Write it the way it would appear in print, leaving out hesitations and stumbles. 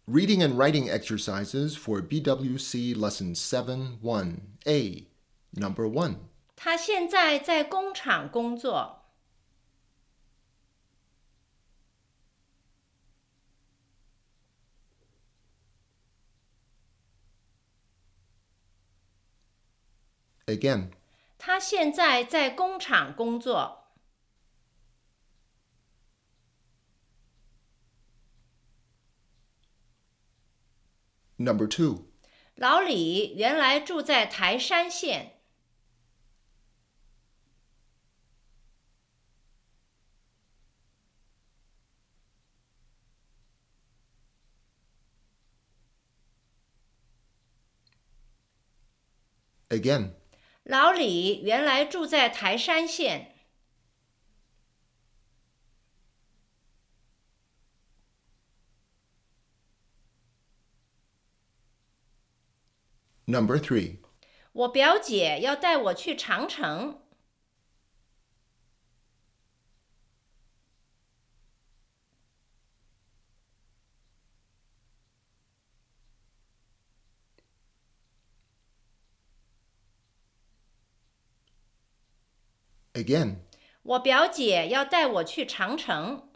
Reading and writing exercises for BWC Lesson 7-1A. Number 1. 他现在在工厂工作。 Again. 他现在在工厂工作。 Number 2. 老李原来住在台山县。 Again. 老李原来住在台山县。 Number 3. 我表姐要带我去长城。 Again. 我表姐要带我去长城。